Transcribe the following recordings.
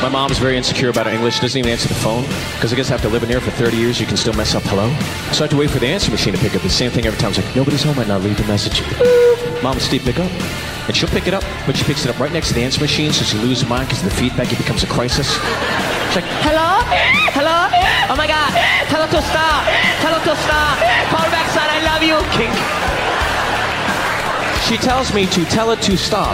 My mom's very insecure about her English. Doesn't even answer the phone. Because I guess after living here for 30 years, you can still mess up hello. So I have to wait for the answer machine to pick up. The same thing every time. It's like, nobody's home. I now leave the message. Mom and Steve pick up. And she'll pick it up, but she picks it up right next to the answer machine, so she loses mind because of the feedback. It becomes a crisis. It's like, hello? Hello? Oh my God. Tell her to stop. Tell her to stop. Call her back, son. I love you. Kink. She tells me to tell it to stop.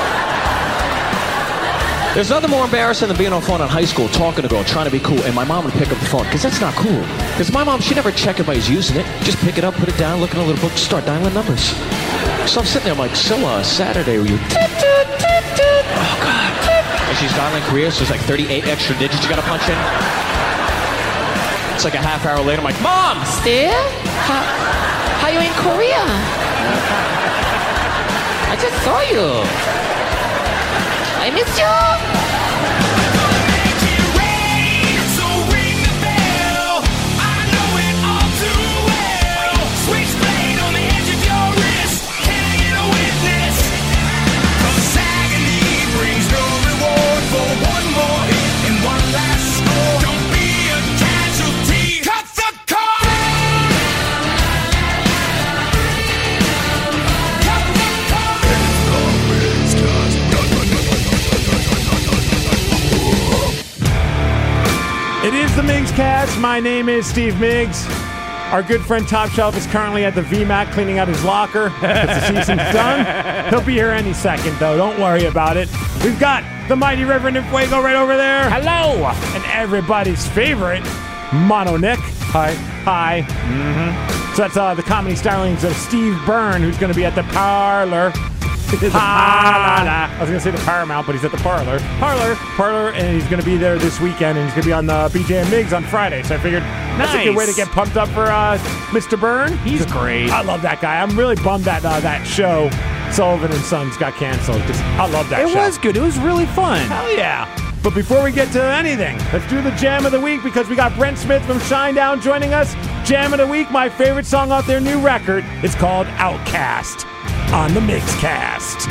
There's nothing more embarrassing than being on the phone in high school, talking to a girl, trying to be cool, and my mom would pick up the phone, because that's not cool. Because my mom, she never checked if I was using it. Just pick it up, put it down, look in a little book, start dialing numbers. So I'm sitting there, I'm like, so Saturday, were you... Oh, God. And she's dialing Korea, so there's like 38 extra digits you gotta punch in. It's like a half hour later, I'm like, Mom! Steve? How you in Korea? I just saw you. I miss you. It is the Miggs Cast. My name is Steve Miggs. Our good friend Top Shelf is currently at the VMAC cleaning out his locker because the season's done. He'll be here any second, though. Don't worry about it. We've got the mighty Reverend Fuego right over there. Hello! And everybody's favorite, Mono Nick. Hi. Hi. Mm-hmm. So that's the comedy stylings of Steve Byrne, who's going to be at the Parlor. I was going to say the Paramount, but he's at the Parlor, and he's going to be there this weekend, and he's going to be on the BJ and Miggs on Friday. So I figured that's a good way to get pumped up for Mr. Byrne. He's great. I love that guy. I'm really bummed that that show, Sullivan and Sons, got canceled, because I love that show. It was good. It was really fun. Hell yeah. But before we get to anything, let's do the Jam of the Week, because we got Brent Smith from Shinedown joining us. Jam of the Week, my favorite song off their new record. It's called Outcast on the Miggs Cast.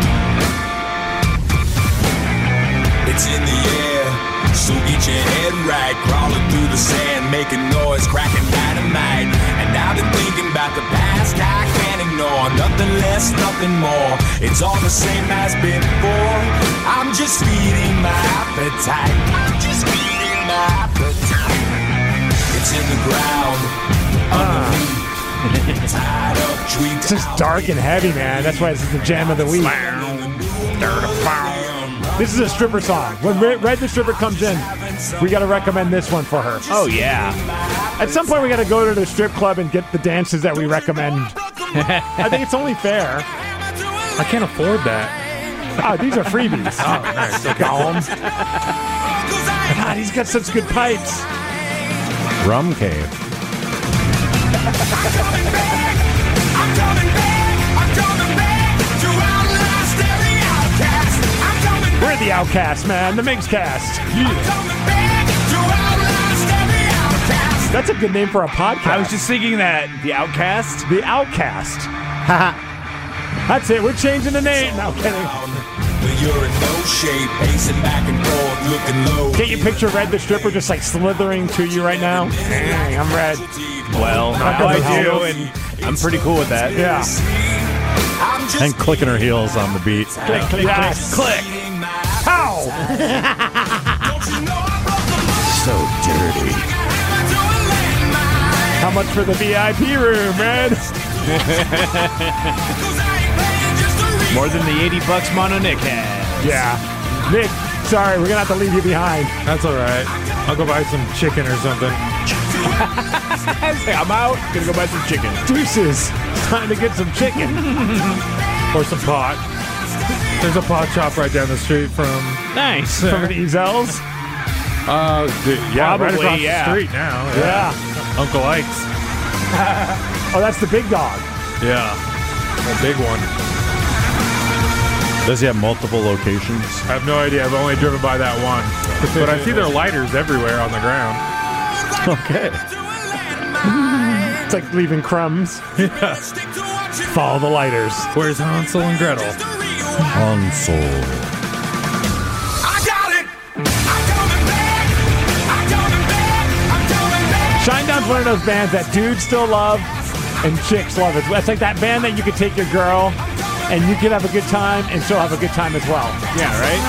It's in the air, so get your head right. Crawling through the sand, making noise, cracking dynamite. And I've been thinking about the past, I can't ignore. Nothing less, nothing more. It's all the same as before. I'm just feeding my appetite. It's in the ground, underneath. It's just dark and heavy, man. That's why this is the Jam of the Week. This is a stripper song. When Red the Stripper comes in, we got to recommend this one for her. Oh, yeah. At some point, we got to go to the strip club and get the dances that we recommend. I think it's only fair. I can't afford that. Oh, these are freebies. Oh, nice. Okay. God, he's got such good pipes. Rum Cave. I'm coming back to outlast every outcast. We're the Outcast, man. The Miggs Cast. Yeah. That's a good name for a podcast. I was just thinking that. The Outcast? The Outcast. That's it. We're changing the name. No, kidding. You're in no shape, pacing back and forth, looking low. Can't you picture Red the Stripper just like slithering to you right now? Hey, I'm Red. Well, I do, and I'm pretty cool with that. Yeah. And clicking her heels on the beat. Click, click, yes. click. Pow! So dirty. How much for the VIP room, Red? More than the $80 Mono Nick has. Yeah. Nick, sorry, we're going to have to leave you behind. That's all right. I'll go buy some chicken or something. I'm out. Gonna go buy some chicken. Deuces. Time to get some chicken. Or some pot. There's a pot shop right down the street from... Nice. From the Ezell's? Yeah, right Probably, across yeah. the street now. Yeah. Uncle Ike's. Oh, that's the big dog. Yeah. A big one. Does he have multiple locations? I have no idea. I've only driven by that one. But I see their lighters everywhere on the ground. Okay. It's like leaving crumbs. Yeah. Follow the lighters. Where's Hansel and Gretel? Hansel. I got it. I one of those bands that dudes still love and chicks love it. It's like that band that you could take your girl and you could have a good time and she'll have a good time as well. Yeah, right?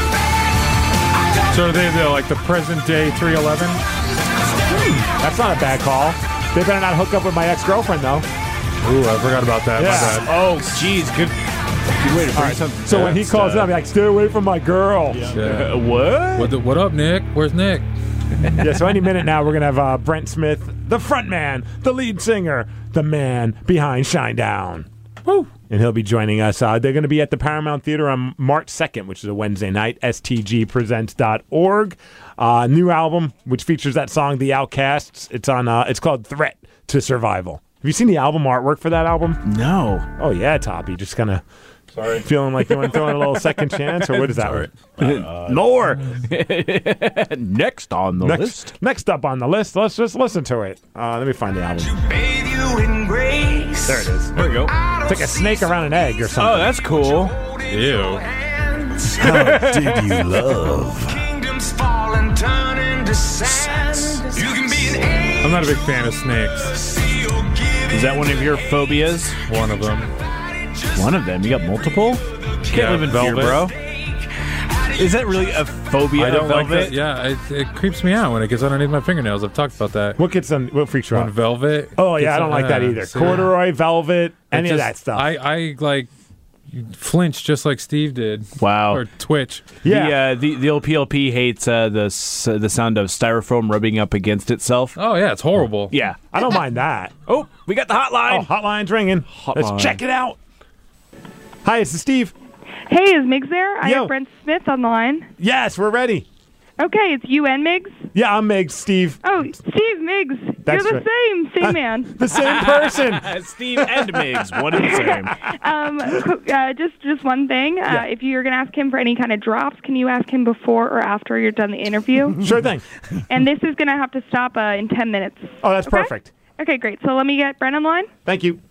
So they're like the present day 311? That's not a bad call. They better not hook up with my ex-girlfriend, though. Ooh, I forgot about that. Yeah. My bad. Oh, jeez. Good way to bring something. So when he calls up, I'm like, stay away from my girl. Yeah. What? What up, Nick? Where's Nick? Yeah, so any minute now, we're going to have Brent Smith, the front man, the lead singer, the man behind Shinedown. Woo! And he'll be joining us. They're going to be at the Paramount Theater on March 2nd, which is a Wednesday night, stgpresents.org. New album, which features that song, The Outcasts. It's called Threat to Survival. Have you seen the album artwork for that album? No. Oh, yeah, Toppy. Just kind of feeling like you want to throw in a little second chance, or what is that? More. Next on the list. Next up on the list, let's just listen to it. Let me find the album. Bathe you in grace. There it is. There we go. It's like a snake around an egg or something. Oh, that's cool. Ew. How did you love? Kingdoms fall and turn into sand. You can be an angel. I'm not a big fan of snakes. Is that one of your phobias? One of them. One of them? You got multiple? You can't live in fear, velvet. bro. Is that really a phobia? I don't like velvet? that. Yeah, it creeps me out when it gets underneath my fingernails. I've talked about that. What freaks you When out? velvet. Oh, yeah, gets I don't like that either. see. Corduroy, velvet, any of Just- that stuff. I like flinch just like Steve did. Wow. Or twitch. Yeah. The old PLP hates the sound of styrofoam rubbing up against itself. Oh, yeah, it's horrible. Yeah. I don't mind that. Oh, we got the Oh, hotline. hotline's ringing. Hotline. Let's check it out. Hi, this is Steve. Hey, is Miggs there? I Yo. have Brent Smith on the line. Yes, we're ready. Okay, it's you and Miggs? Yeah, I'm Meg, Steve. Oh, Steve Miggs. That's You're the same man. The same person. Steve and Miggs, one and the same. Just one thing. If you're going to ask him for any kind of drops, can you ask him before or after you're done the interview? Sure thing. And this is going to have to stop in 10 minutes. Oh, that's Okay? perfect. Okay, great. So let me get Brent on the line. Thank you.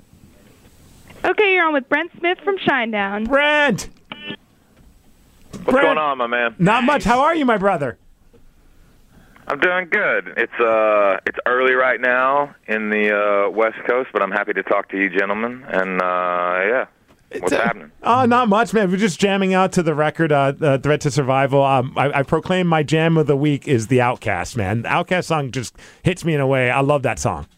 Okay, you're on with Brent Smith from Shinedown. Brent. What's going on, my man? Not much. How are you, my brother? I'm doing good. It's early right now in the West Coast, but I'm happy to talk to you gentlemen. And, what's happening? Not much, man. We're just jamming out to the record, Threat to Survival. I proclaim my jam of the week is The Outcast, man. The Outcast song just hits me in a way. I love that song.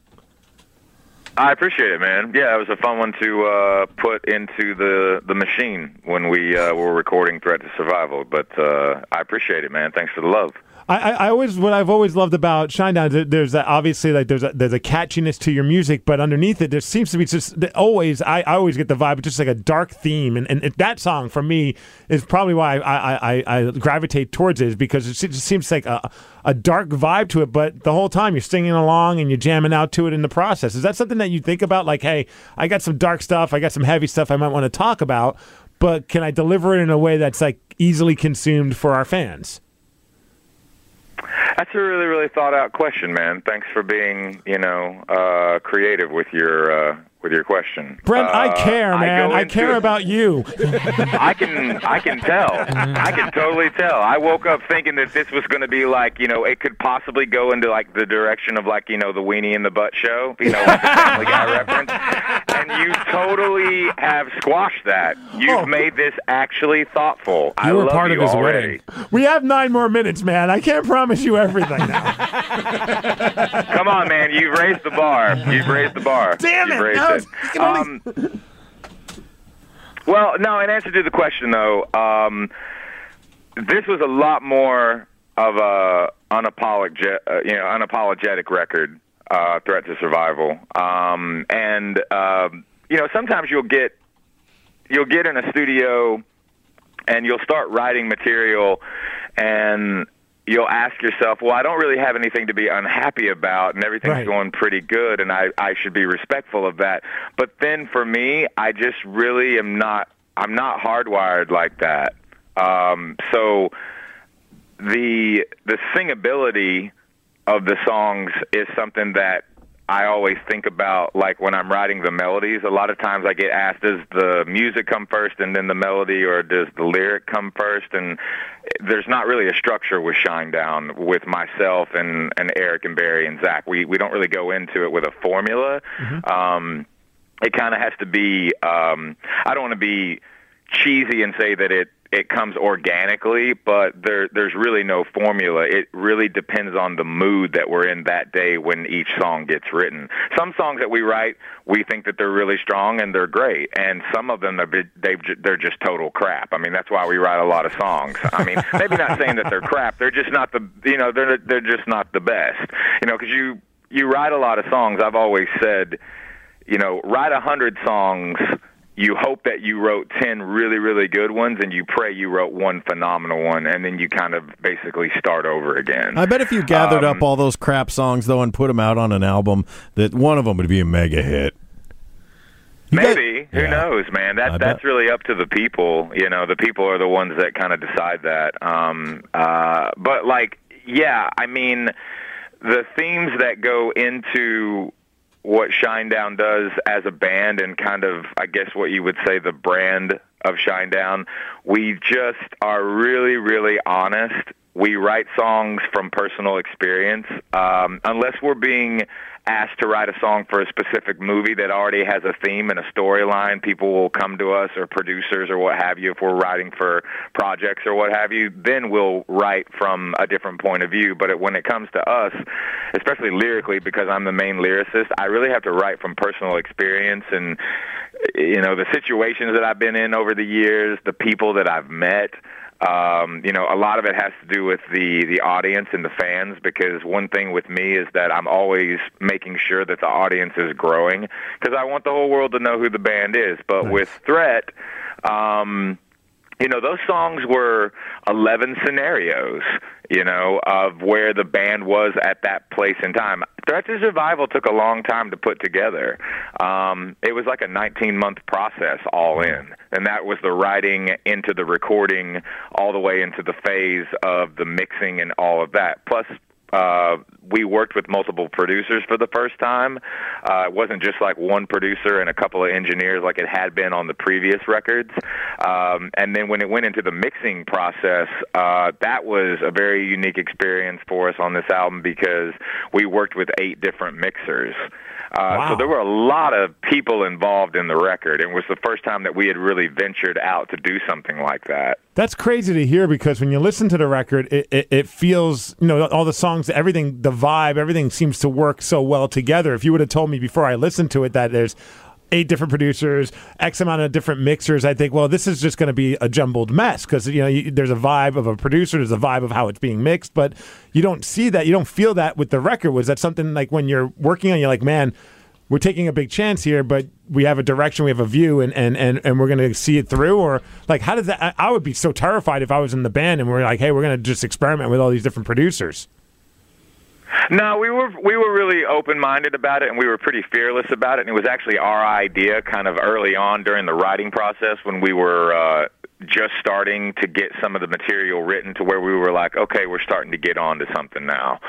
I appreciate it, man. Yeah, it was a fun one to put into the machine when we were recording Threat to Survival. But I appreciate it, man. Thanks for the love. What I've always loved about Shinedown, there's that obviously like there's a catchiness to your music, but underneath it there seems to be just I always get the vibe of just like a dark theme, and that song for me is probably why I gravitate towards it, is because it just seems like a dark vibe to it, but the whole time you're singing along and you're jamming out to it in the process. Is that something that you think about? Like, hey, I got some dark stuff, I got some heavy stuff I might want to talk about, but can I deliver it in a way that's like easily consumed for our fans? That's a really, really thought-out question, man. Thanks for being, creative with your question. Brent, I care, man. I care about you. I can tell. I can totally tell. I woke up thinking that this was going to be like, it could possibly go into like the direction of like, the Weenie in the Butt show, like the Family Guy reference. And you totally have squashed that. You've made this actually thoughtful. You were love part of you his already. wedding. We have 9 more minutes, man. I can't promise you everything now. Come on, man. You've raised the bar. Damn You've it. raised No, it. Well, no, in answer to the question, though, this was a lot more of a unapologetic record, Threat to Survival. Sometimes you'll get in a studio and you'll start writing material and you'll ask yourself, well, I don't really have anything to be unhappy about, and everything's going pretty good, and I should be respectful of that. But then for me, I just really I'm not hardwired like that. So the singability of the songs is something that I always think about, like, when I'm writing the melodies, a lot of times I get asked, does the music come first and then the melody, or does the lyric come first? And there's not really a structure with Shinedown with myself and Eric and Barry and Zach. We don't really go into it with a formula. It kind of has to be, I don't want to be cheesy and say that it comes organically, but there's really no formula. It really depends on the mood that we're in that day when each song gets written. Some songs that we write, we think that they're really strong and they're great, and some of them they're just total crap. I mean, that's why we write a lot of songs. I mean, maybe not saying that they're crap. They're just not they're just not the best. Because you write a lot of songs. I've always said, write 100 songs. You hope that you wrote 10 really, really good ones, and you pray you wrote one phenomenal one, and then you kind of basically start over again. I bet if you gathered up all those crap songs, though, and put them out on an album, that one of them would be a mega hit. Maybe. Who knows, man? That's really up to the people. The people are the ones that kind of decide that. But, I mean, the themes that go into what Shinedown does as a band, and kind of, I guess, what you would say the brand of Shinedown, we just are really, really honest. We write songs from personal experience. Unless we're being asked to write a song for a specific movie that already has a theme and a storyline, people will come to us, or producers or what have you, if we're writing for projects or what have you, then we'll write from a different point of view. But when it comes to us, especially lyrically, because I'm the main lyricist, I really have to write from personal experience and, the situations that I've been in over the years, the people that I've met. A lot of it has to do with the audience and the fans, because one thing with me is that I'm always making sure that the audience is growing, because I want the whole world to know who the band is. But with Threat, those songs were 11 scenarios, of where the band was at that place in time. Threat to Survival took a long time to put together. It was like a 19-month process all in, and that was the writing into the recording all the way into the phase of the mixing and all of that. Plus, we worked with multiple producers for the first time. It wasn't just like one producer and a couple of engineers like it had been on the previous records. And then when it went into the mixing process, that was a very unique experience for us on this album, because we worked with 8 different mixers. So there were a lot of people involved in the record. It was the first time that we had really ventured out to do something like that. That's crazy to hear, because when you listen to the record, it feels, all the songs, everything, the vibe, everything seems to work so well together. If you would have told me before I listened to it that there's 8 different producers, X amount of different mixers, I think, well, this is just going to be a jumbled mess, because there's a vibe of a producer, there's a vibe of how it's being mixed, but you don't see that, you don't feel that with the record. Was that something like when you're working on, you're like, man, we're taking a big chance here, but we have a direction, we have a view, and we're going to see it through? Or like, how does that? I would be so terrified if I was in the band and we're like, hey, we're going to just experiment with all these different producers. No, we were really open-minded about it, and we were pretty fearless about it. And it was actually our idea, kind of early on during the writing process, when we were just starting to get some of the material written, to where we were like, okay, we're starting to get on to something now.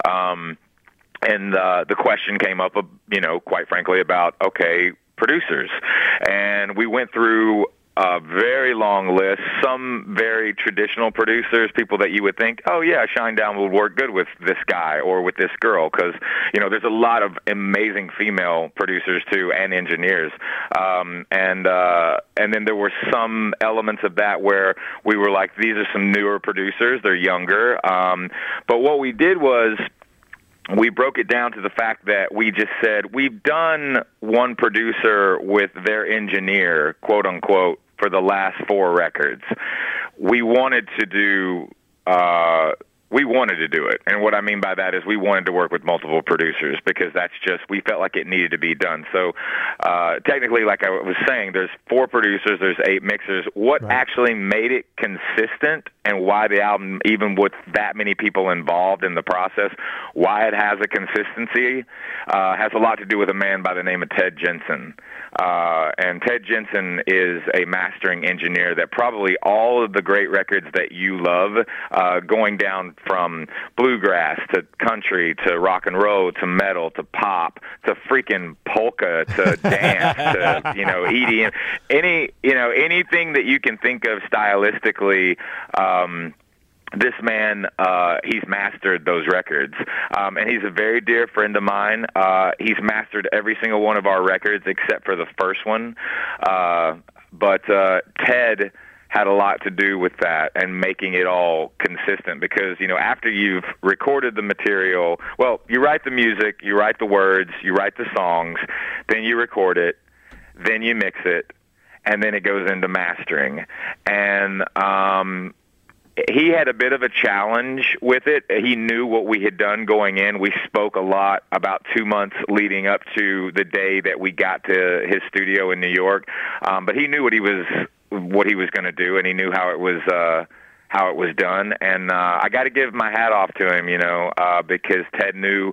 And the question came up, quite frankly, about, okay, producers. And we went through a very long list, some very traditional producers, people that you would think, oh, yeah, Shinedown would work good with this guy or with this girl, because, there's a lot of amazing female producers, too, and engineers. And then there were some elements of that where we were like, these are some newer producers, they're younger. But what we did was, we broke it down to the fact that we just said, we've done one producer with their engineer, quote unquote, for the last 4 records. We wanted to do it. And what I mean by that is we wanted to work with multiple producers, because that's just, we felt like it needed to be done. So technically, like I was saying, there's 4 producers, there's 8 mixers. What actually made it consistent, and why the album, even with that many people involved in the process, why it has a consistency, has a lot to do with a man by the name of Ted Jensen. And Ted Jensen is a mastering engineer that probably all of the great records that you love, going down from bluegrass to country to rock and roll to metal to pop to freaking polka to dance to EDM, anything that you can think of stylistically. This man, he's mastered those records, and he's a very dear friend of mine. He's mastered every single one of our records except for the first one, but Ted had a lot to do with that and making it all consistent because, after you've recorded the material, well, you write the music, you write the words, you write the songs, then you record it, then you mix it, and then it goes into mastering. And he had a bit of a challenge with it. He knew what we had done going in. We spoke a lot about 2 months leading up to the day that we got to his studio in New York. But he knew what he was going to do, and he knew how it was done. And I got to give my hat off to him, because Ted knew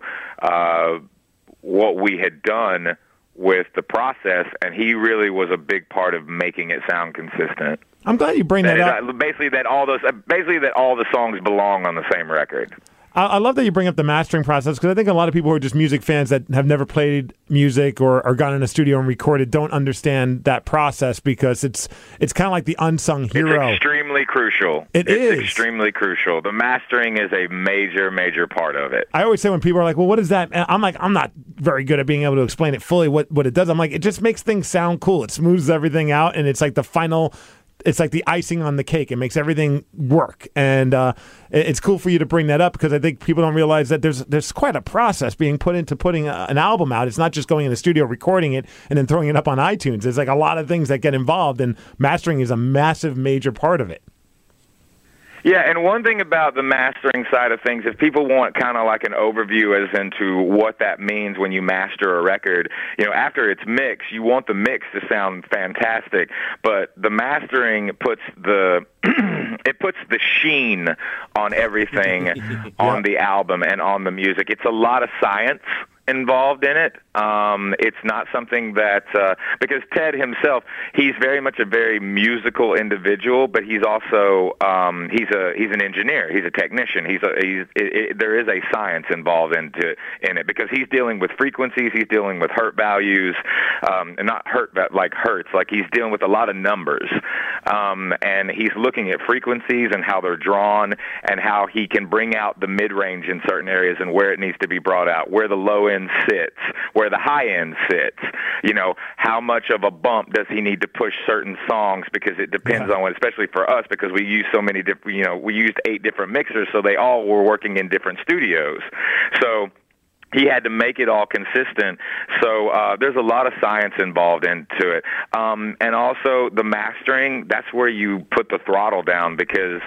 what we had done with the process, and he really was a big part of making it sound consistent. I'm glad you bring that up. Basically, that all the songs belong on the same record. I love that you bring up the mastering process because I think a lot of people who are just music fans that have never played music or gone in a studio and recorded don't understand that process because it's kind of like the unsung hero. It's extremely crucial. It's extremely crucial. The mastering is a major, major part of it. I always say when people are like, well, what is that? And I'm like, I'm not very good at being able to explain it fully what it does. I'm like, it just makes things sound cool. It smooths everything out, and it's like the final... It's like the icing on the cake. It makes everything work, and it's cool for you to bring that up because I think people don't realize that there's quite a process being put into putting an album out. It's not just going in the studio, recording it, and then throwing it up on iTunes. There's like a lot of things that get involved, and mastering is a massive, major part of it. Yeah, and one thing about the mastering side of things, if people want kind of like an overview as into what that means when you master a record, after it's mixed, you want the mix to sound fantastic, but the mastering puts the sheen on everything on the album and on the music. It's a lot of science involved in it. It's not something that because Ted himself, he's very much a very musical individual, but he's also he's an engineer, he's a technician. There is a science involved in it because he's dealing with frequencies, he's dealing with hertz values, and not hertz like hertz, like he's dealing with a lot of numbers, and he's looking at frequencies and how they're drawn and how he can bring out the mid-range in certain areas and where it needs to be brought out, where the low end sits, where the high end sits, how much of a bump does he need to push certain songs, because it depends on what, especially for us, because we use so many different, we used 8 different mixers, so they all were working in different studios. So he had to make it all consistent. So there's a lot of science involved into it. And also the mastering, that's where you put the throttle down because,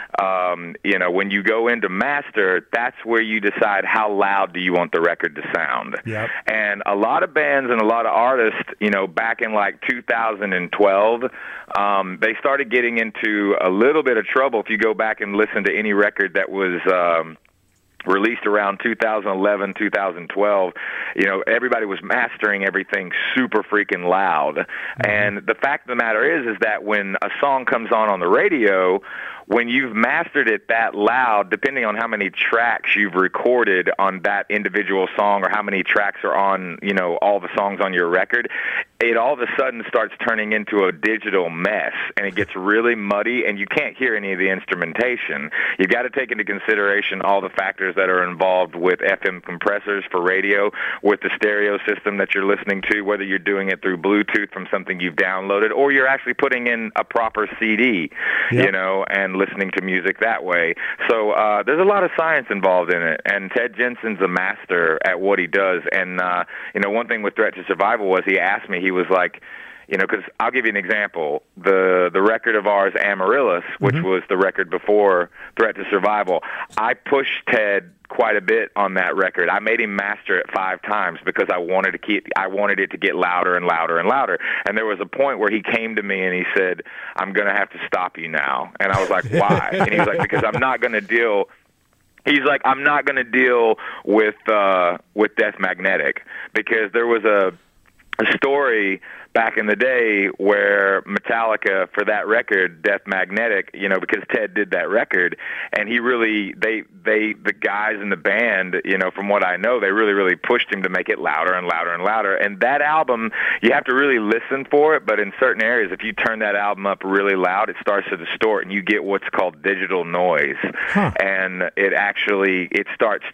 when you go into master, that's where you decide how loud do you want the record to sound. Yep. And a lot of bands and a lot of artists, back in like 2012, they started getting into a little bit of trouble. If you go back and listen to any record that was released around 2011, 2012, everybody was mastering everything super freaking loud. Mm-hmm. And the fact of the matter is that when a song comes on the radio, when you've mastered it that loud, depending on how many tracks you've recorded on that individual song or how many tracks are on, all the songs on your record, it all of a sudden starts turning into a digital mess, and it gets really muddy, and you can't hear any of the instrumentation. You've got to take into consideration all the factors that are involved with FM compressors for radio, with the stereo system that you're listening to, whether you're doing it through Bluetooth from something you've downloaded, or you're actually putting in a proper CD, and listening to music that way. So there's a lot of science involved in it, and Ted Jensen's a master at what he does. And, one thing with Threat to Survival was he asked me, he was like, because I'll give you an example. The record of ours, Amaryllis, which was the record before Threat to Survival, I pushed Ted quite a bit on that record. I made him master it 5 times because I wanted it to get louder and louder and louder. And there was a point where he came to me and he said, "I'm going to have to stop you now." And I was like, "Why?" And he was like, "Because I'm not going to deal." He's like, "I'm not going to deal with Death Magnetic," because there was a story back in the day where Metallica, for that record, Death Magnetic, you know, because Ted did that record, and he really, the guys in the band, you know, from what I know, they really pushed him to make it louder and louder and louder. And that album, you have to really listen for it, but in certain areas, if you turn that album up really loud, it starts to distort, and you get what's called digital noise. And it starts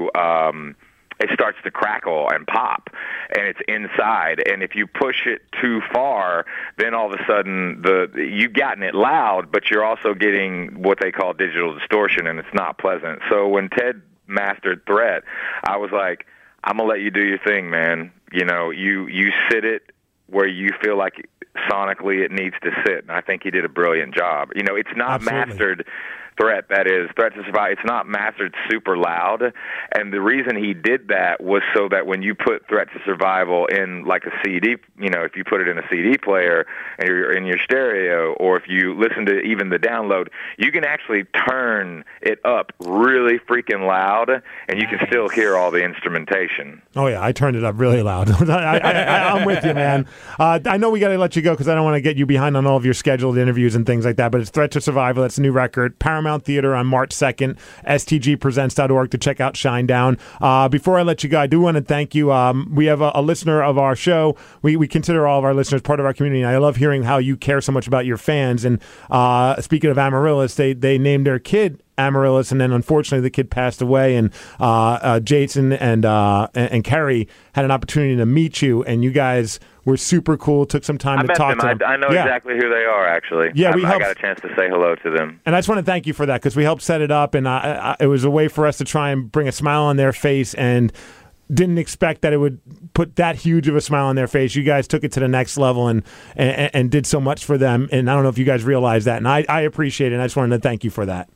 to crackle and pop, and it's inside. And if you push it too far, then all of a sudden you've gotten it loud, but you're also getting what they call digital distortion, and it's not pleasant. So when Ted mastered Threat, I was like, I'm gonna let you do your thing, man. You know, you sit it where you feel like sonically it needs to sit, and I think he did a brilliant job. You know, it's not mastered. Threat, that is, Threat to Survive, it's not mastered super loud, and the reason he did that was so that when you put Threat to Survival in like a CD, you know, if you put it in a CD player and you're in your stereo, or if you listen to even the download, you can actually turn it up really freaking loud, and you can still hear all the instrumentation. Oh, yeah, I turned it up really loud. I'm with you, man. I know we got to let you go because I don't want to get you behind on all of your scheduled interviews and things like that, but it's Threat to Survival. That's a new record. Paramount Theater on March 2nd, stgpresents.org to check out Shinedown. Before I let you go, I do want to thank you. We have a listener of our show. We consider all of our listeners part of our community, and I love hearing how you care so much about your fans. And speaking of Amaryllis, they named their kid Amaryllis, and then unfortunately the kid passed away, and Jason and Kerry had an opportunity to meet you, and you guys were super cool, took some time to talk to them. I know exactly who they are, actually. Yeah, I got a chance to say hello to them. And I just want to thank you for that, because we helped set it up, and it was a way for us to try and bring a smile on their face, and didn't expect that it would put that huge of a smile on their face. You guys took it to the next level and did so much for them, and I don't know if you guys realize that, and I appreciate it, and I just wanted to thank you for that.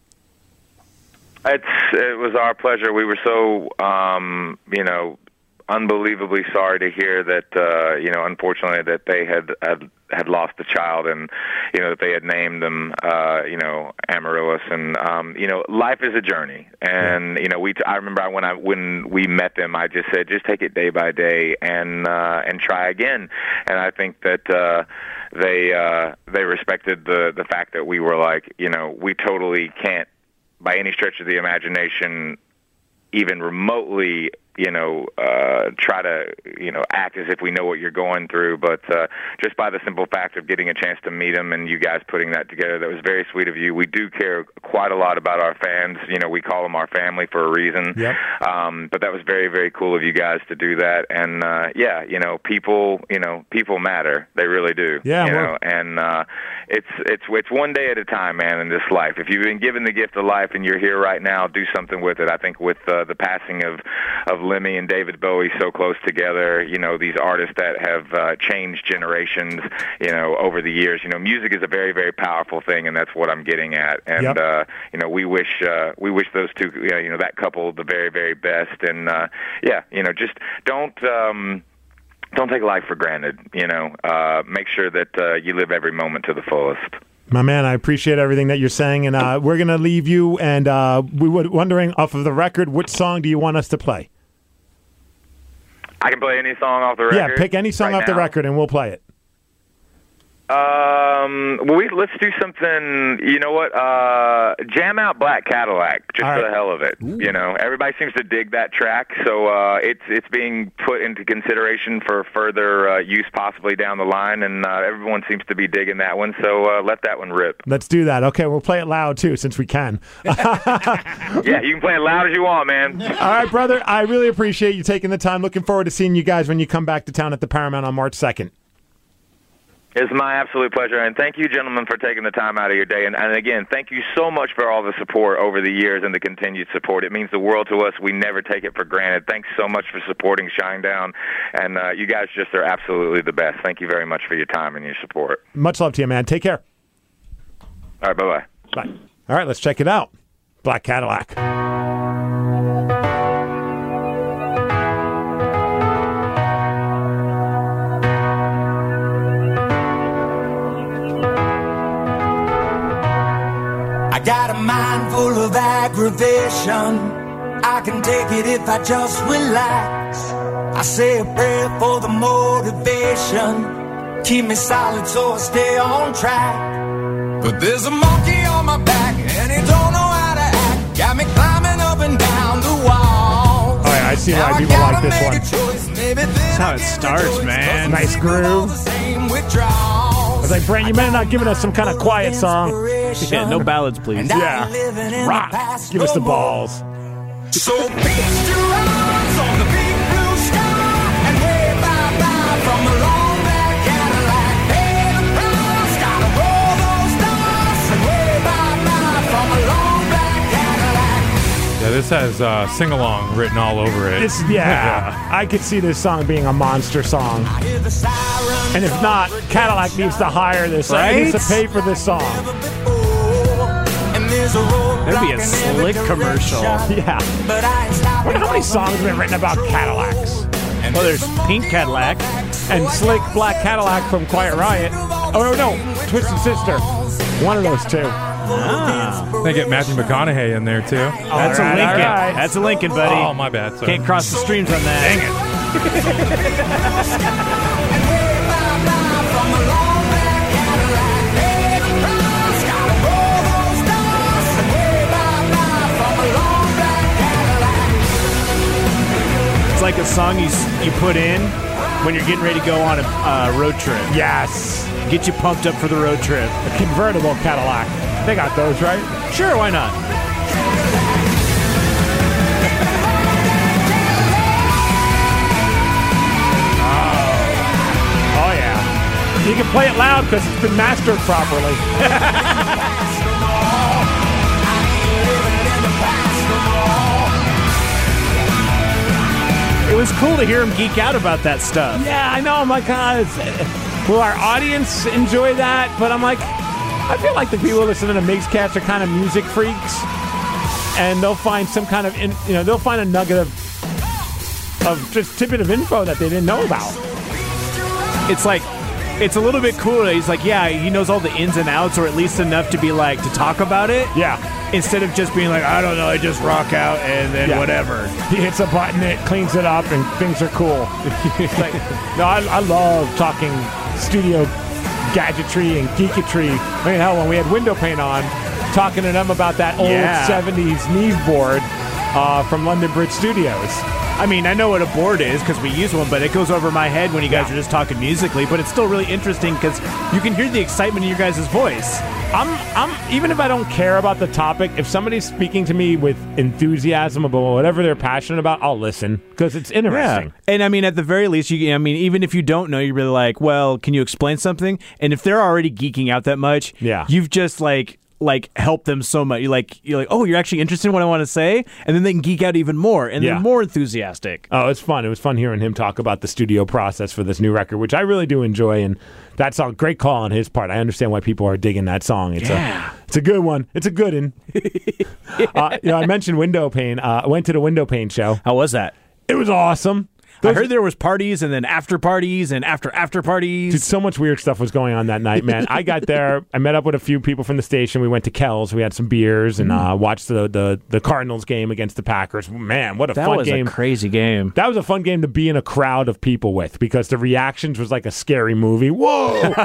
It was our pleasure. We were so, unbelievably sorry to hear that, unfortunately, that they had lost a child, and that they had named them, Amaryllis. And life is a journey. And I remember when we met them, I just said, just take it day by day and try again. And I think that they respected the fact that we were like, we totally can't, by any stretch of the imagination, even remotely, try to, act as if we know what you're going through. But just by the simple fact of getting a chance to meet them and you guys putting that together, that was very sweet of you. We do care quite a lot about our fans. We call them our family for a reason. Yep. But that was very, very cool of you guys to do that. And people matter. They really do. Yeah. And it's one day at a time, man, in this life. If you've been given the gift of life and you're here right now, do something with it. I think with the passing of Lemmy and David Bowie so close together, these artists that have changed generations, over the years. Music is a very, very powerful thing, and that's what I'm getting at. And we wish those two, that couple the very, very best. And just don't take life for granted. Make sure that you live every moment to the fullest. My man, I appreciate everything that you're saying, and we're going to leave you, and we were wondering, off of the record, which song do you want us to play? I can play any song off the record? Yeah, pick any song off the record, and we'll play it. Let's do something, jam out Black Cadillac, just for the hell of it. Ooh. Everybody seems to dig that track, so it's being put into consideration for further use possibly down the line, and everyone seems to be digging that one, so let that one rip. Let's do that. Okay, we'll play it loud, too, since we can. Yeah, you can play it loud as you want, man. All right, brother, I really appreciate you taking the time. Looking forward to seeing you guys when you come back to town at the Paramount on March 2nd. It's my absolute pleasure, and thank you, gentlemen, for taking the time out of your day. And again, thank you so much for all the support over the years and the continued support. It means the world to us. We never take it for granted. Thanks so much for supporting Shinedown, and you guys just are absolutely the best. Thank you very much for your time and your support. Much love to you, man. Take care. All right, bye-bye. Bye. All right, let's check it out. Black Cadillac. Got a mind full of aggravation. I can take it if I just relax. I say a prayer for the motivation. keep me solid so I stay on track. But there's a monkey on my back, and he don't know how to act. Got me climbing up and down the wall. Oh, yeah, I see why people like this one. That's how it starts, man. Nice groove. I was like, Brent, you better not giving us some kind of quiet song. Yeah, no ballads, please. Yeah. Rock. Give us the balls. So beat your arms on the big blue sky and wave bye-bye from a long black Cadillac. Pay the price, gotta roll those dice and wave bye-bye from a long black Cadillac. Yeah, this has sing-along written all over it. I could see this song being a monster song. And if not, Cadillac needs to hire this. Right? Needs to pay for this song. That'd be a slick commercial. Yeah. I wonder how many songs have been written about Cadillacs. Well, there's Pink Cadillac. And Slick Black Cadillac from Quiet Riot. Oh, no. Twisted Sister. One of those two. They get Matthew McConaughey in there, too. That's a Lincoln. Right. That's a Lincoln, buddy. Oh, my bad. Sorry. Can't cross the streams on that. Dang it. It's like a song you put in when you're getting ready to go on a road trip. Yes. Get you pumped up for the road trip. A convertible Cadillac. They got those, right? Sure, why not? Oh, yeah. You can play it loud because it's been mastered properly. It was cool to hear him geek out about that stuff. Yeah, I know. I'm like, will our audience enjoy that? But I'm like, I feel like the people listening to Migscast are kind of music freaks, and they'll find some kind of, they'll find a nugget of just tidbit of info that they didn't know about. It's like, it's a little bit cool. He's like, yeah, he knows all the ins and outs, or at least enough to be like, to talk about it. Yeah. Instead of just being like, I don't know, I just rock out and then whatever. He hits a button, it cleans it up, and things are cool. Like, no, I love talking studio gadgetry and geeketry. I mean, hell, when we had window paint on, talking to them about that old 70s Neve board from London Bridge Studios. I mean, I know what a board is because we use one, but it goes over my head when you guys are just talking musically. But it's still really interesting because you can hear the excitement in your guys' voice. I'm even if I don't care about the topic, if somebody's speaking to me with enthusiasm about whatever they're passionate about, I'll listen because it's interesting. Yeah. And I mean, at the very least, even if you don't know, you're really like, well, can you explain something? And if they're already geeking out that much, you've just like help them so much. You're like, oh, you're actually interested in what I want to say, and then they can geek out even more, and they're more enthusiastic. Oh, it's fun. It was fun hearing him talk about the studio process for this new record, which I really do enjoy, and that's a great call on his part. I understand why people are digging that song. It's a good one. It's a good one. I mentioned window pane. I went to the window pane show. How was that? It was awesome. I heard there was parties and then after parties and after parties. Dude, so much weird stuff was going on that night, man. I got there. I met up with a few people from the station. We went to Kells. We had some beers and watched the Cardinals game against the Packers. Man, what a fun game. That was a crazy game. That was a fun game to be in a crowd of people with because the reactions was like a scary movie. Whoa! What?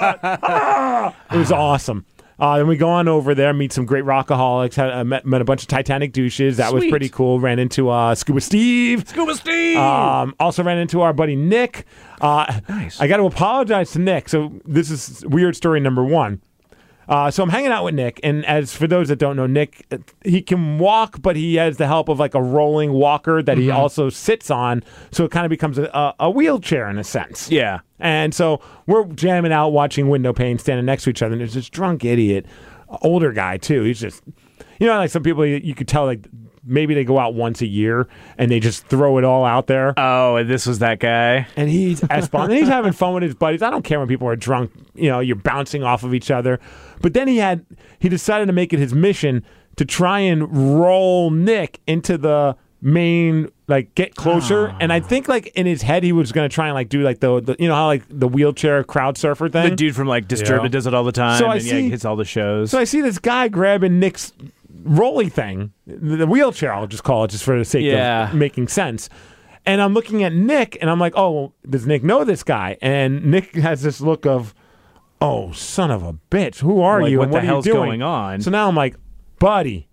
Ah! It was awesome. Then we go on over there, meet some great rockaholics. Met a bunch of Titanic douches. That was pretty cool. Ran into Scuba Steve. Also ran into our buddy Nick. Nice. I got to apologize to Nick. So this is weird story number one. So I'm hanging out with Nick, and as for those that don't know, Nick, he can walk, but he has the help of like a rolling walker that he also sits on, so it kind of becomes a wheelchair in a sense. Yeah. And so we're jamming out, watching window pane, standing next to each other, and there's this drunk idiot, older guy too. He's just, like some people you could tell like maybe they go out once a year and they just throw it all out there. Oh, and this was that guy. And he's and he's having fun with his buddies. I don't care when people are drunk, you're bouncing off of each other. But then he decided to make it his mission to try and roll Nick into the main, like, get closer. And I think like in his head he was going to try and like do like the how like the wheelchair crowd surfer thing. The dude from like Disturbed does it all the time. So he hits all the shows. So I see this guy grabbing Nick's rolly thing, the wheelchair, I'll just call it just for the sake of making sense. And I'm looking at Nick, and I'm like, oh, well, does Nick know this guy? And Nick has this look of, oh, son of a bitch, who are Like, you? what and the what hell's are you doing? going on? So now I'm like, buddy,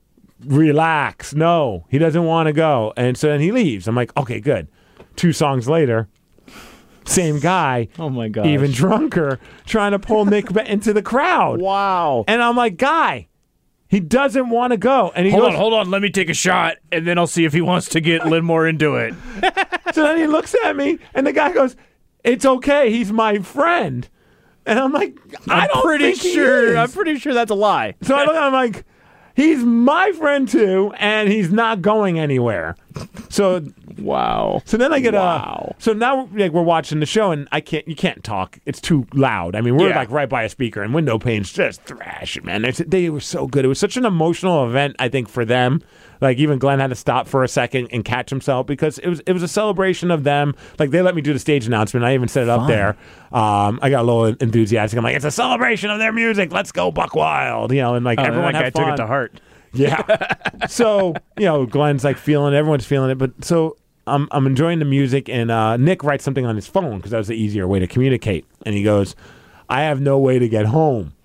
relax. No, he doesn't want to go. And so then he leaves. I'm like, okay, good. 2 songs later, same guy, Oh my gosh. even drunker, trying to pull Nick into the crowd. Wow. And I'm like, guy, he doesn't want to go. And he goes, Hold on. Let me take a shot, and then I'll see if he wants to get a little more into it. So then he looks at me, and the guy goes, it's okay. He's my friend. And I'm like, I don't think he is. I'm pretty sure that's a lie. So I look at him, I'm like, he's my friend too, and he's not going anywhere. So Wow. So then I get so now like we're watching the show, and you can't talk. It's too loud. I mean, we're like right by a speaker, and window panes just thrashing, man. They were so good. It was such an emotional event, I think, for them. Like even Glenn had to stop for a second and catch himself because it was a celebration of them. Like they let me do the stage announcement. I even set it up there. I got a little enthusiastic. I'm like, it's a celebration of their music. Let's go Buck Wild, and like everyone that had guy fun. took it to heart. Yeah. So, Glenn's like feeling it. Everyone's feeling it. But so I'm enjoying the music, and Nick writes something on his phone because that was the easier way to communicate. And he goes, I have no way to get home.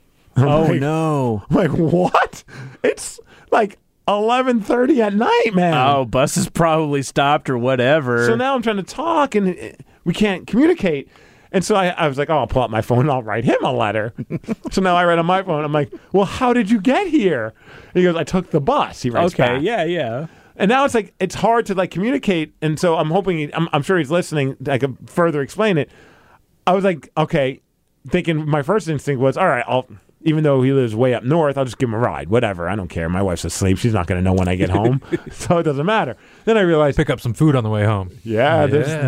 No. I'm like, what? It's like 11:30 at night, man. Oh, bus is probably stopped or whatever. So now I'm trying to talk, and we can't communicate. And so I was like, oh, I'll pull out my phone and I'll write him a letter. So now I write on my phone. I'm like, well, how did you get here? And he goes, I took the bus. He writes back. Yeah. And now it's like, it's hard to like communicate. And so I'm hoping, I'm sure he's listening. I could further explain it. I was like, okay, thinking my first instinct was, all right, even though he lives way up north, I'll just give him a ride. Whatever. I don't care. My wife's asleep. She's not going to know when I get home. So it doesn't matter. Then I realized. Pick up some food on the way home. Yeah.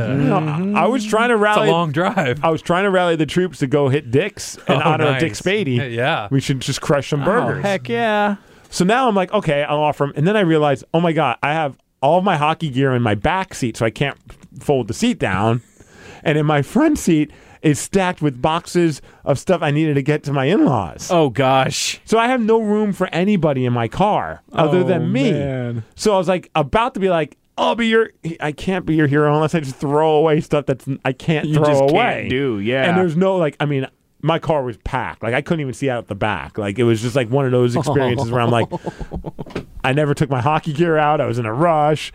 I was trying to rally. It's a long drive. I was trying to rally the troops to go hit Dick's in honor of Dick Spady. Yeah. We should just crush some burgers. Oh, heck yeah. So now I'm like, okay, I'll offer him. And then I realized, oh my God, I have all of my hockey gear in my back seat, so I can't fold the seat down. And in my front seat is stacked with boxes of stuff I needed to get to my in-laws. Oh, gosh. So I have no room for anybody in my car other than me. Man. So I was like about to be like, I can't be your hero unless I just throw away stuff I can't throw just away. Can't do, yeah. And there's no my car was packed. Like I couldn't even see out the back. Like it was just like one of those experiences where I'm like, I never took my hockey gear out. I was in a rush.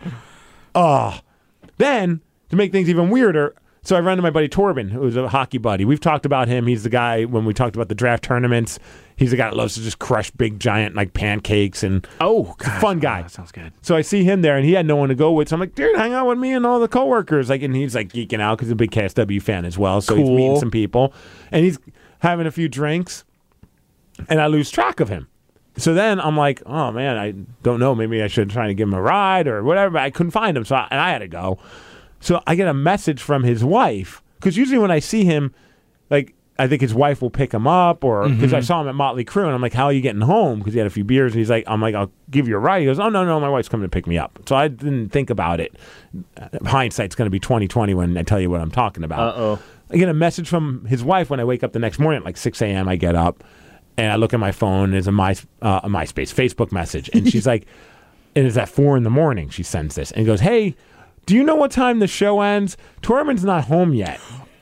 Then to make things even weirder, so I ran to my buddy Torben, who's a hockey buddy. We've talked about him. He's the guy when we talked about the draft tournaments. He's the guy that loves to just crush big giant like pancakes and he's a fun guy. That sounds good. So I see him there, and he had no one to go with. So I'm like, dude, hang out with me and all the coworkers. Like, and he's like geeking out because he's a big KSW fan as well. So he's meeting some people, and he's having a few drinks, and I lose track of him. So then I'm like, oh man, I don't know. Maybe I should try to give him a ride or whatever. But I couldn't find him, and I had to go. So I get a message from his wife because usually when I see him, like I think his wife will pick him up, or because I saw him at Motley Crue, and I'm like, how are you getting home? Because he had a few beers, and he's like, I'm like, I'll give you a ride. He goes, oh no, my wife's coming to pick me up. So I didn't think about it. Hindsight's going to be 20/20 when I tell you what I'm talking about. I get a message from his wife when I wake up the next morning at like 6 a.m. I get up and I look at my phone. There's a MySpace Facebook message, and she's like, and it's at 4 a.m. She sends this and goes, hey, do you know what time the show ends? Torben's not home yet.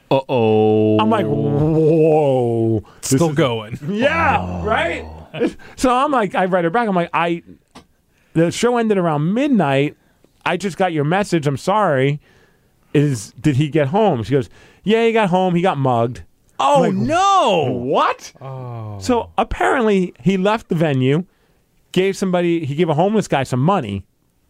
I'm like, whoa. Still going. Yeah, right? So I'm like, I write her back. I'm like, the show ended around midnight. I just got your message. I'm sorry. Did he get home? She goes, yeah, he got home. He got mugged. Oh, like, no. What? Oh. So apparently he left the venue, he gave a homeless guy some money,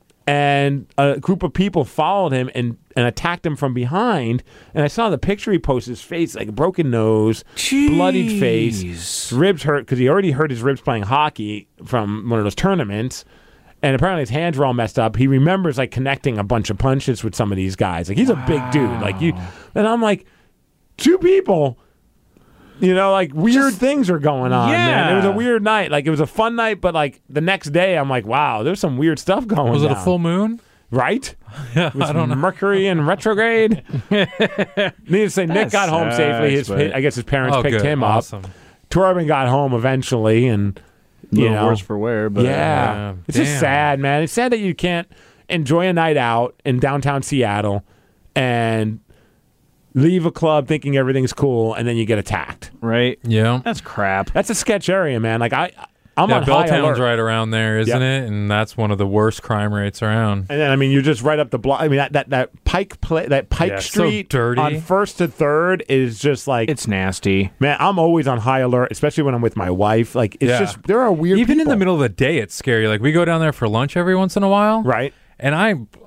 and a group of people followed him and attacked him from behind. And I saw the picture he posted, his face, like a broken nose, bloodied face, ribs hurt because he already hurt his ribs playing hockey from one of those tournaments. And apparently his hands were all messed up. He remembers like connecting a bunch of punches with some of these guys. Like he's a big dude. Like you, and I'm like, 2 people. Like weird things are going on, man. It was a weird night. Like it was a fun night, but like the next day, I'm like, wow, there's some weird stuff going on. Was it a full moon? Right? Yeah, I don't know. know. Mercury in retrograde. Need to say, Nick got home safely. I guess his parents picked him up. Torben got home eventually, and worse for wear, but it's just sad, man. It's sad that you can't. enjoy a night out in downtown Seattle and leave a club thinking everything's cool, and then you get attacked. Right? Yeah. That's crap. That's a sketch area, man. Like I'm on high Belltown's alert. right around there, isn't Yep. it? And that's one of the worst crime rates around. And then, I mean, you're just right up the block. I mean, that Pike Yeah, so Street dirty. on 1st to 3rd is just like, It's nasty. man, I'm always on high alert, especially when I'm with my wife. Like, it's Yeah. just, there are weird Even in people. the middle of the day, it's scary. Like, we go down there for lunch every once in a while. Right. And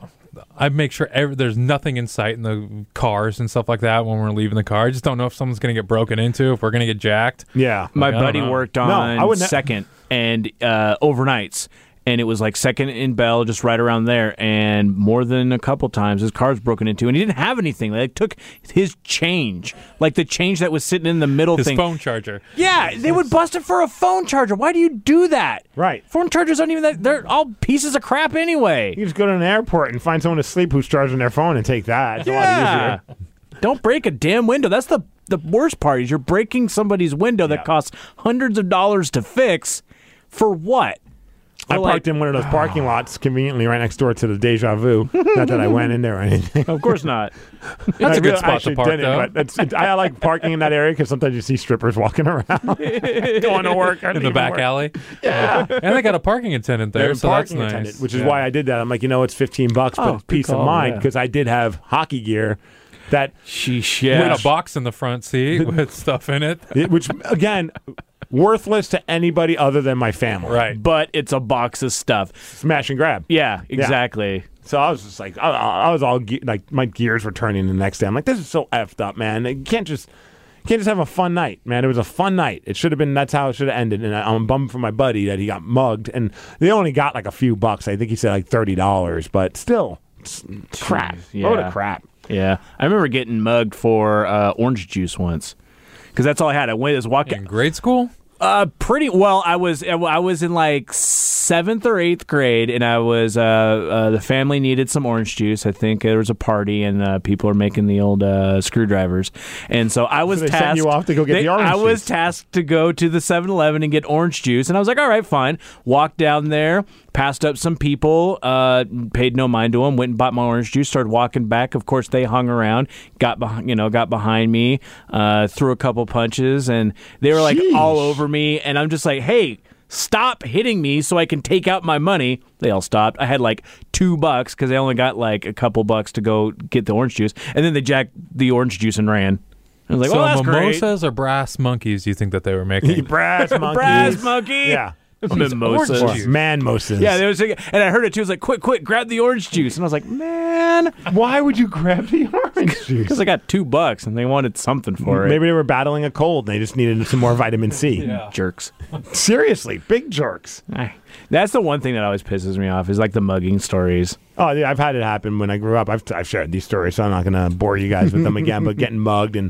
I make sure there's nothing in sight in the cars and stuff like that when we're leaving the car. I just don't know if someone's going to get broken into, if we're going to get jacked. Yeah. My Like, I don't buddy know. worked I on wouldn't- 2nd and overnights, and it was like 2nd in Bell, just right around there. And more than a couple times, his car's broken into, and he didn't have anything. They took his change, like the change that was sitting in the middle His thing. phone charger. Yeah, they would bust it for a phone charger. Why do you do that? Right. Phone chargers aren't even that. They're all pieces of crap anyway. You just go to an airport and find someone asleep who's charging their phone and take that. It's a lot easier. Don't break a damn window. That's the worst part is you're breaking somebody's window that costs hundreds of dollars to fix for what? I For, like- parked in one of those parking lots conveniently right next door to the Deja Vu. Not that I went in there or anything. Of course not. That's a good I spot to actually park, didn't, but I like parking in that area because sometimes you see strippers walking around going to work. In the back alley. Yeah. And they got a parking attendant there, There's a so that's parking nice. attendant, which is why I did that. I'm like, it's $15, but Oh, it's peace good of call, mind yeah. because I did have hockey gear that, Sheesh, With a box in the front seat with stuff in it. which again, worthless to anybody other than my family. Right. But it's a box of stuff. Smash and grab. Yeah, exactly. So I was just like, I was all like, my gears were turning the next day. I'm like, this is so effed up, man. You can't just have a fun night, man. It was a fun night. It should have been. That's how it should have ended. And I'm bummed for my buddy that he got mugged, and they only got like a few bucks. I think he said like $30, but still, it's crap. yeah. Load of crap. Yeah. I remember getting mugged for orange juice once because that's all I had. I was walking. In grade school? Pretty well. I was in like 7th or 8th grade, and I was the family needed some orange juice. I think there was a party, and people were making the old screwdrivers, and so I was they tasked. sent you off to go get the orange I was juice. tasked to go to the 7-Eleven and get orange juice, and I was like, all right, fine. Walked down there, passed up some people, paid no mind to them, went and bought my orange juice, started walking back. Of course, they hung around, got behind me, threw a couple punches, and they were like all over me, and I'm just like, hey, stop hitting me so I can take out my money. They all stopped. I had like $2 because I only got like a couple bucks to go get the orange juice, and then they jacked the orange juice and ran. I was like, So well, that's great. mimosas or brass monkeys do you think that they were making? Brass monkeys. Brass monkey. Yeah. Mimosas. orange juice. Man-mosas. Yeah, there was, and I heard it too. It was like, quick, grab the orange juice. And I was like, man, Why would you grab the orange juice? because I got $2 and they wanted something for it. Maybe they were battling a cold and they just needed some more vitamin C. Jerks. Seriously, big jerks. That's the one thing that always pisses me off is like the mugging stories. Oh, yeah, I've had it happen when I grew up. I've shared these stories, so I'm not going to bore you guys with them again. But getting mugged, and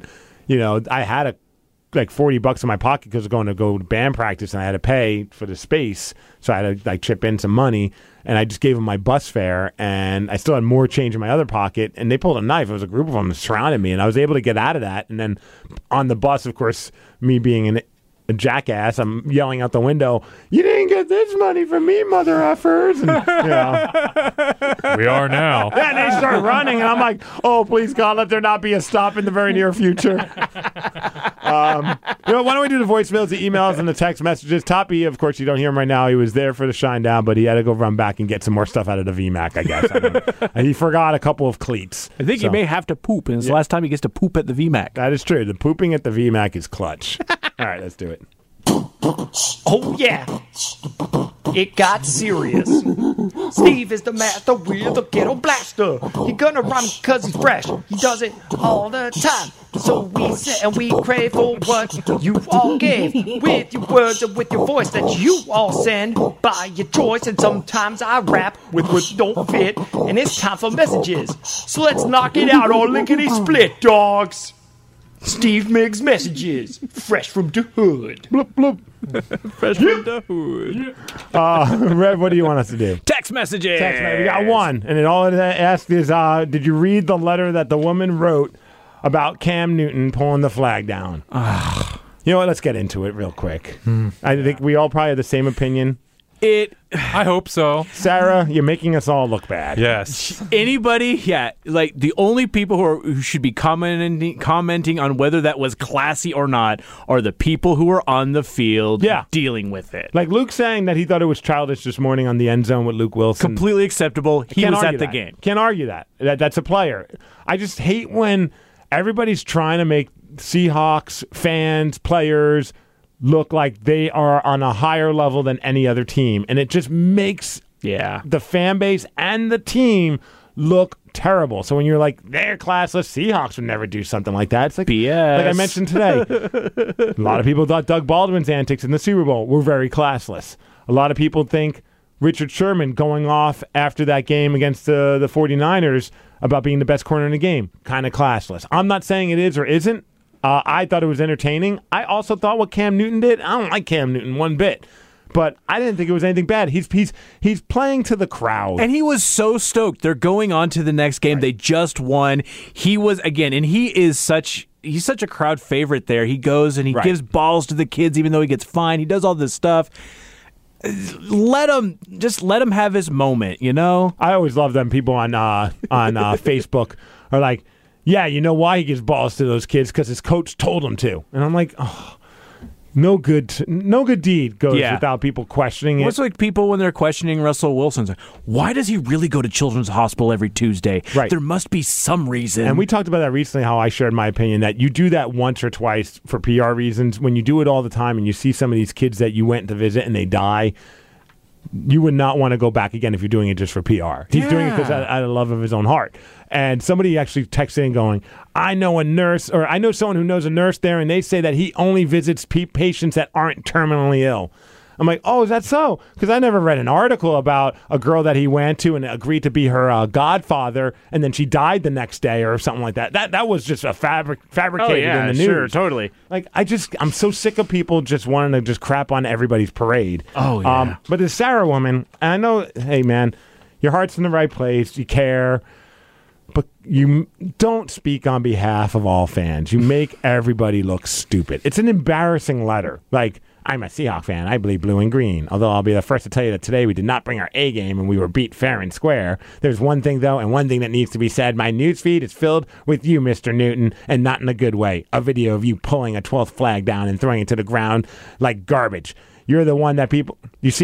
I had like $40 in my pocket because I was going to go to band practice, and I had to pay for the space, so I had to like chip in some money, and I just gave them my bus fare, and I still had more change in my other pocket, and they pulled a knife. It was a group of them that surrounded me, and I was able to get out of that. And then on the bus, of course, me being a jackass, I'm yelling out the window, "You didn't get this money from me, mother effers!" And, We are now. and they start running, and I'm like, "Oh, please God, let there not be a stop in the very near future." Why don't we do the voicemails, the emails, and the text messages? Toppy, of course, you don't hear him right now. He was there for the shine down, but he had to go run back and get some more stuff out of the VMAC, I guess. I don't know. And he forgot a couple of cleats. I think he may have to poop, and it's the last time he gets to poop at the VMAC. That is true. The pooping at the VMAC is clutch. All right, let's do it. Oh yeah, it got serious. Steve is the master with the ghetto blaster. He gonna rhyme cause he's fresh. He does it all the time. So we sit and we crave for what you all gave. With your words and with your voice that you all send by your choice. And sometimes I rap with what don't fit. And it's time for messages. So let's knock it out all lickety split, dogs. Steve Miggs messages, fresh from the hood. Bloop, bloop. Fresh from the hood. Rev, what do you want us to do? Text messages. We got one, and all it asks is, did you read the letter that the woman wrote about Cam Newton pulling the flag down? You know what? Let's get into it real quick. I think we all probably have the same opinion. I hope so. Sarah, you're making us all look bad. Yes. Anybody, like the only people who should be commenting on whether that was classy or not are the people who are on the field dealing with it. Like Luke saying that he thought it was childish this morning on the end zone with Luke Wilson. Completely acceptable. He was at the game. Can't argue that. That's a player. I just hate when everybody's trying to make Seahawks fans, players look like they are on a higher level than any other team. And it just makes the fan base and the team look terrible. So when you're like, they're classless, Seahawks would never do something like that. It's like BS. Like I mentioned today, a lot of people thought Doug Baldwin's antics in the Super Bowl were very classless. A lot of people think Richard Sherman going off after that game against the 49ers about being the best corner in the game, kind of classless. I'm not saying it is or isn't. I thought it was entertaining. I also thought what Cam Newton did, I don't like Cam Newton one bit. But I didn't think it was anything bad. He's playing to the crowd. And he was so stoked. They're going on to the next game. Right. They just won. He was, again, and he's such a crowd favorite there. He goes and he gives balls to the kids even though he gets fined. He does all this stuff. Let him have his moment, you know? I always love them people on Facebook are like, yeah, you know why he gives balls to those kids? Because his coach told him to. And I'm like, oh, no good deed goes without people questioning it. It's like people when they're questioning Russell Wilson. Why does he really go to Children's Hospital every Tuesday? Right. There must be some reason. And we talked about that recently, how I shared my opinion that you do that once or twice for PR reasons. When you do it all the time and you see some of these kids that you went to visit and they die, you would not want to go back again if you're doing it just for PR. He's doing it because out of love of his own heart. And somebody actually texted in going, I know a nurse, or I know someone who knows a nurse there, and they say that he only visits patients that aren't terminally ill. I'm like, oh, is that so? Because I never read an article about a girl that he went to and agreed to be her godfather, and then she died the next day or something like that. That was just a fabricated in the news. Sure, totally. Like, I'm so sick of people just wanting to just crap on everybody's parade. Oh, yeah. But the Sarah woman, and I know, hey, man, your heart's in the right place. You care. But you don't speak on behalf of all fans. You make everybody look stupid. It's an embarrassing letter. Like, I'm a Seahawks fan. I bleed blue and green. Although I'll be the first to tell you that today we did not bring our A game and we were beat fair and square. There's one thing, though, and one thing that needs to be said. My newsfeed is filled with you, Mr. Newton, and not in a good way. A video of you pulling a 12th flag down and throwing it to the ground like garbage. You're the one that people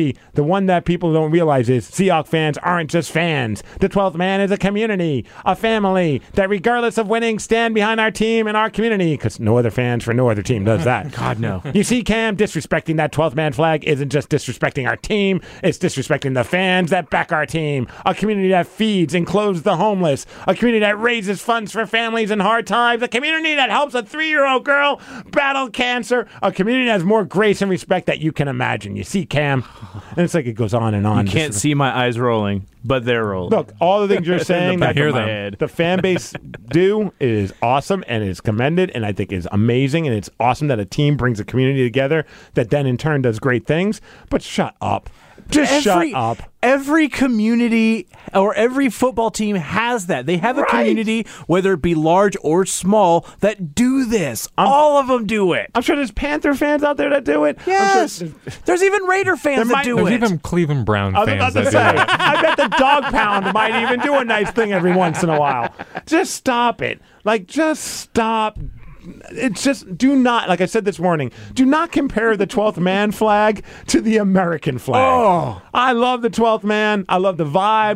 don't realize is Seahawks fans aren't just fans. The 12th man is a community, a family that regardless of winning, stand behind our team and our community because no other fans for no other team does that. God, no. You see, Cam, disrespecting that 12th man flag isn't just disrespecting our team. It's disrespecting the fans that back our team. A community that feeds and clothes the homeless. A community that raises funds for families in hard times. A community that helps a 3-year-old girl battle cancer. A community that has more grace and respect that you can imagine. You see, Cam, and it's like it goes on and on. You can't see my eyes rolling, but they're rolling. Look, all the things you're saying that the fan base do is awesome and is commended, and I think is amazing, and it's awesome that a team brings a community together that then in turn does great things. But shut up. Shut up. Every community or every football team has that. They have a community, whether it be large or small, that do this. All of them do it. I'm sure there's Panther fans out there that do it. Yes. There's even Raider fans that do it. There's even Cleveland Brown fans that do it. I bet the Dog Pound might even do a nice thing every once in a while. Just stop it. Like, just stop. It's just, do not, like I said this morning, do not compare the 12th man flag to the American flag. Oh, I love the 12th man. I love the vibe.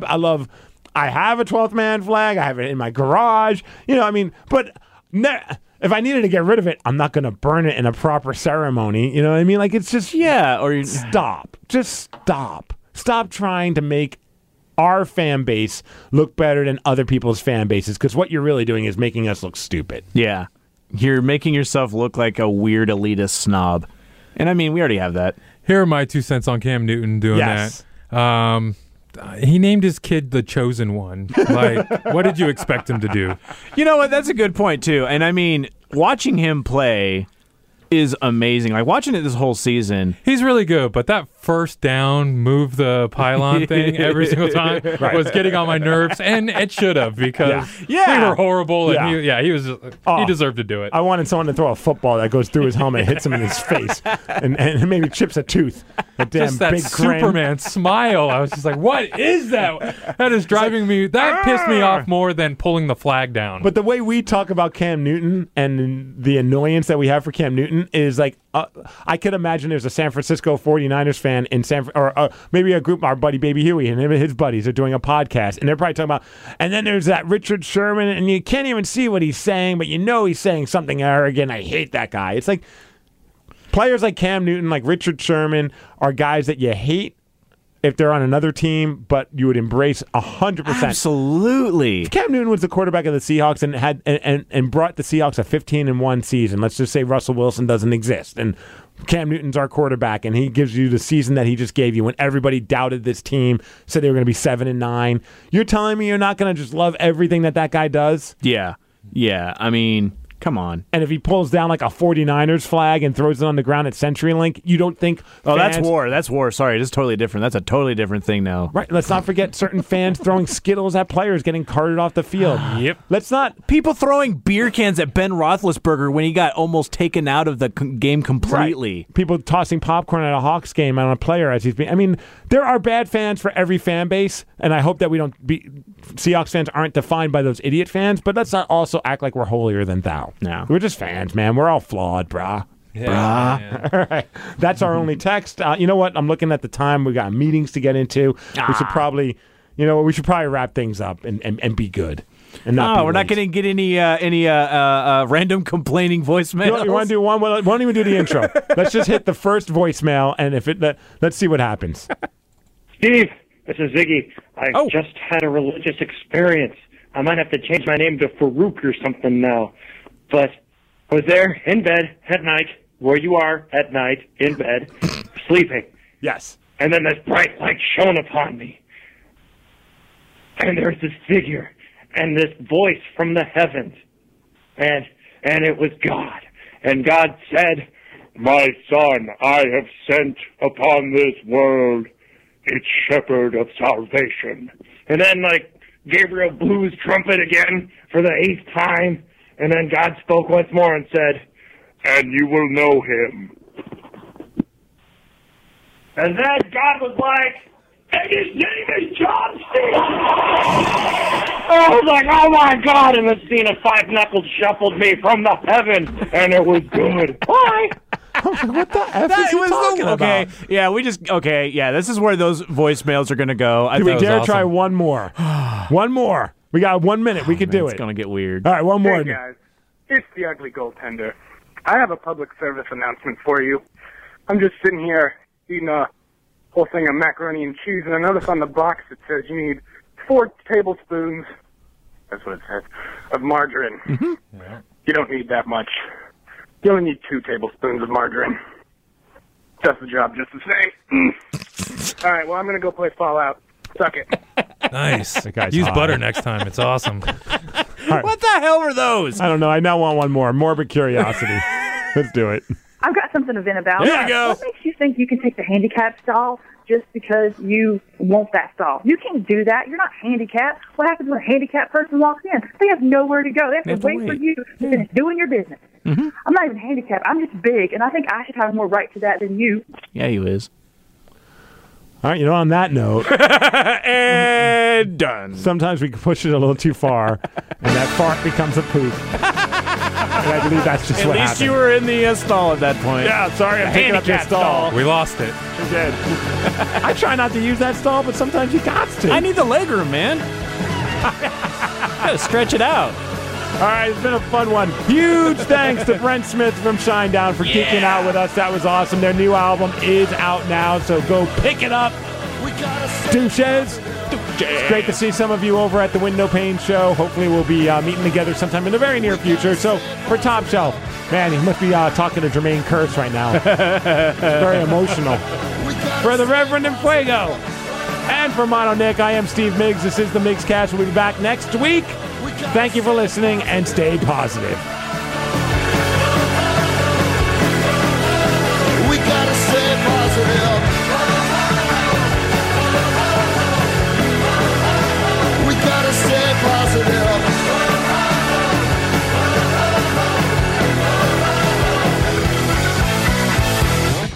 I have a 12th man flag. I have it in my garage. You know, I mean, but if I needed to get rid of it, I'm not going to burn it in a proper ceremony. You know what I mean? Like, it's just, stop. Just stop. Stop trying to make our fan base look better than other people's fan bases, because what you're really doing is making us look stupid. Yeah. You're making yourself look like a weird elitist snob. And I mean, we already have that. Here are my 2 cents on Cam Newton doing that. He named his kid the Chosen One. Like, what did you expect him to do? You know what? That's a good point, too. And I mean, watching him play is amazing. Like, watching it this whole season. He's really good, but that first down, move the pylon thing every single time was getting on my nerves, and it should have, because we were horrible, and he deserved to do it. I wanted someone to throw a football that goes through his helmet, hits him in his face, and maybe chips a tooth. Just that big Superman smile. I was just like, what is that? That is driving me. That pissed me off more than pulling the flag down. But the way we talk about Cam Newton and the annoyance that we have for Cam Newton is like, I could imagine there's a San Francisco 49ers fan in or maybe a group, our buddy Baby Huey and him and his buddies are doing a podcast, and they're probably talking about, and then there's that Richard Sherman, and you can't even see what he's saying, but you know he's saying something arrogant. I hate that guy. It's like players like Cam Newton, like Richard Sherman, are guys that you hate if they're on another team, but you would embrace 100%. Absolutely. If Cam Newton was the quarterback of the Seahawks and had and brought the Seahawks a 15-1 season. Let's just say Russell Wilson doesn't exist, and Cam Newton's our quarterback, and he gives you the season that he just gave you when everybody doubted this team, said they were going to be 7-9. You're telling me you're not going to just love everything that guy does? Yeah. I mean, come on. And if he pulls down like a 49ers flag and throws it on the ground at CenturyLink, you don't think that's war. That's war. Sorry, it's totally different. That's a totally different thing now. Right. Let's not forget certain fans throwing Skittles at players getting carted off the field. Yep. Let's not. People throwing beer cans at Ben Roethlisberger when he got almost taken out of the game completely. Right. People tossing popcorn at a Hawks game on a player as he's being. I mean, there are bad fans for every fan base, and I hope that we don't Seahawks fans aren't defined by those idiot fans, but let's not also act like we're holier than thou. No. We're just fans, man. We're all flawed, brah. Yeah. All right. That's our only text. You know what? I'm looking at the time. We got meetings to get into. We should probably, we should probably wrap things up and be good. And not we're not going to get any random complaining voicemails. You want to do one? Well, won't even do the intro. Let's just hit the first voicemail, and let's see what happens. Steve, this is Ziggy. I just had a religious experience. I might have to change my name to Farouk or something now. But I was there in bed at night, where you are at night, in bed, sleeping. Yes. And then this bright light shone upon me. And there's this figure and this voice from the heavens. And it was God. And God said, "My son, I have sent upon this world its shepherd of salvation." And then, Gabriel blew his trumpet again for the 8th time. And then God spoke once more and said, "And you will know him." And then God was like, "And his name is John C." I was like, "Oh my God." And then Cena 5-knuckled shuffled me from the heaven, and it was good. Bye. What the F is he talking about? Okay, yeah, this is where those voicemails are going to go. Do we dare try one more? One more. We got 1 minute. We could do it. It's going to get weird. All right, one more. Hey, guys. It's the Ugly Goaltender. I have a public service announcement for you. I'm just sitting here eating a whole thing of macaroni and cheese, and I notice on the box it says you need 4 tablespoons, that's what it says, of margarine. Mm-hmm. Yeah. You don't need that much. You only need 2 tablespoons of margarine. Does the job just the same. All right, well, I'm going to go play Fallout. Suck it. Nice. Use butter next time. It's awesome. Right. What the hell were those? I don't know. I now want one more. Morbid curiosity. Let's do it. I've got something to vent about. There we go. What makes you think you can take the handicap stall just because you want that stall? You can't do that. You're not handicapped. What happens when a handicapped person walks in? They have nowhere to go. They have to wait for you to finish doing your business. Mm-hmm. I'm not even handicapped. I'm just big, and I think I should have more right to that than you. Yeah, you is. All right, on that note. And done. Sometimes we push it a little too far, and that fart becomes a poop. And I believe that's just what happened. At least you were in the stall at that point. Yeah, sorry, I'm picking up your stall. We lost it. We did. I try not to use that stall, but sometimes you got to. I need the leg room, man. Gotta stretch it out. All right, it's been a fun one. Huge thanks to Brent Smith from Shinedown for geeking out with us. That was awesome. Their new album is out now, so go pick it up. Douches. It's great to see some of you over at the Window Pane Show. Hopefully we'll be meeting together sometime in the very near future. So for Top Shelf, man, he must be talking to Jermaine Kearse right now. It's very emotional. For the Reverend and Fuego. And for Mono Nick, I am Steve Miggs. This is the Miggs Cast. We'll be back next week. Thank you for listening, and stay positive.